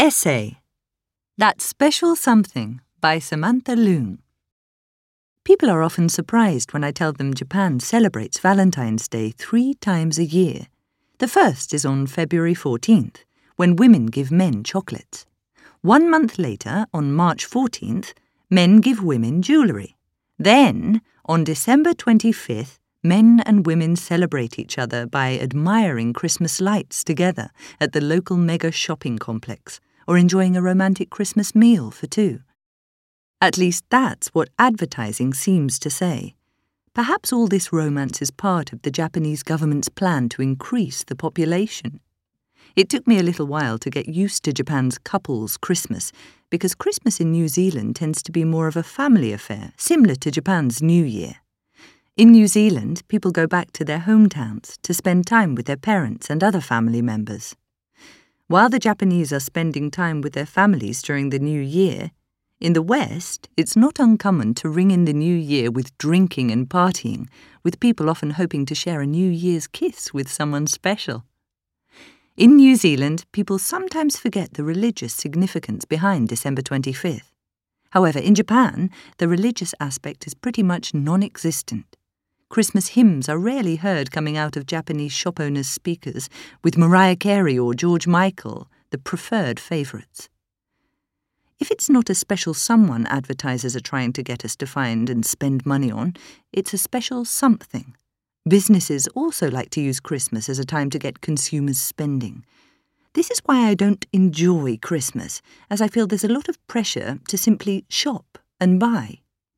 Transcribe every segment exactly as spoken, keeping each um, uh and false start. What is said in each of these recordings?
Essay. That Special Something by Samantha Leung. People are often surprised when I tell them Japan celebrates Valentine's Day three times a year. The first is on February fourteenth, when women give men chocolates. One month later, on March fourteenth, men give women jewellery. Then, on December twenty-fifth, men and women celebrate each other by admiring Christmas lights together at the local mega shopping complex, or enjoying a romantic Christmas meal for two. At least that's what advertising seems to say. Perhaps all this romance is part of the Japanese government's plan to increase the population. It took me a little while to get used to Japan's couples' Christmas, because Christmas in New Zealand tends to be more of a family affair, similar to Japan's New Year. In New Zealand, people go back to their hometowns to spend time with their parents and other family members. While the Japanese are spending time with their families during the New Year, in the West, it's not uncommon to ring in the New Year with drinking and partying, with people often hoping to share a New Year's kiss with someone special. In New Zealand, people sometimes forget the religious significance behind December twenty-fifth. However, in Japan, the religious aspect is pretty much non-existent. Christmas hymns are rarely heard coming out of Japanese shop owners' speakers, with Mariah Carey or George Michael the preferred favourites. If it's not a special someone advertisers are trying to get us to find and spend money on, it's a special something. Businesses also like to use Christmas as a time to get consumers spending. This is why I don't enjoy Christmas, as I feel there's a lot of pressure to simply shop and buy.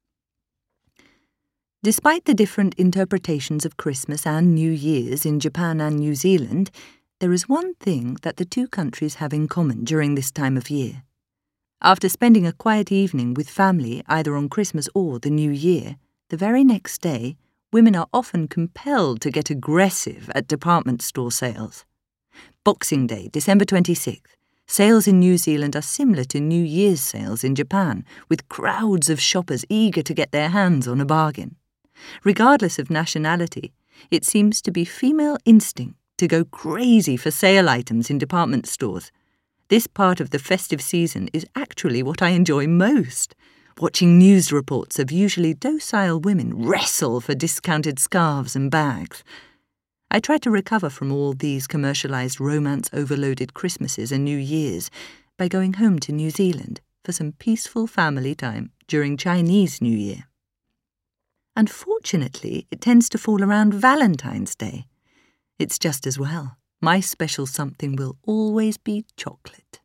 Despite the different interpretations of Christmas and New Year's in Japan and New Zealand, there is one thing that the two countries have in common during this time of year. After spending a quiet evening with family either on Christmas or the New Year, the very next day, women are often compelled to get aggressive at department store sales. Boxing Day, December twenty-sixth. Sales in New Zealand are similar to New Year's sales in Japan, with crowds of shoppers eager to get their hands on a bargain. Regardless of nationality, it seems to be female instinct to go crazy for sale items in department stores. This part of the festive season is actually what I enjoy most, watching news reports of usually docile women wrestle for discounted scarves and bags. I try to recover from all these commercialised romance-overloaded Christmases and New Years by going home to New Zealand for some peaceful family time during Chinese New Year. Unfortunately, it tends to fall around Valentine's Day. It's just as well. My special something will always be chocolate.